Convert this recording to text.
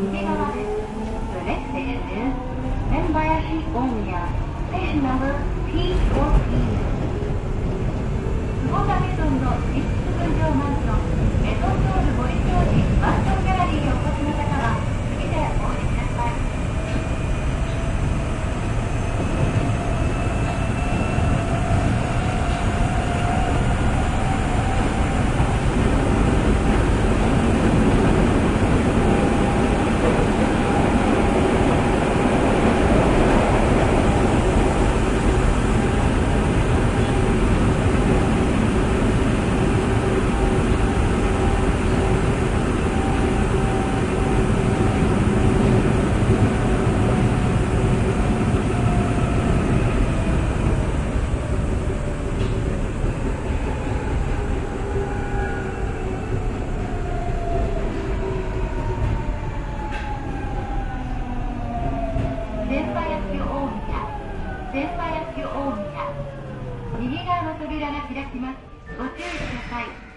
右側です。The next station is 千林大宮 Station number P14。坪田メゾンの実質分譲マンションメゾンソール森商事マンションギャラリーへお越しの方は次でお降りください。千林大宮右側の扉が開きます。ご注意ください。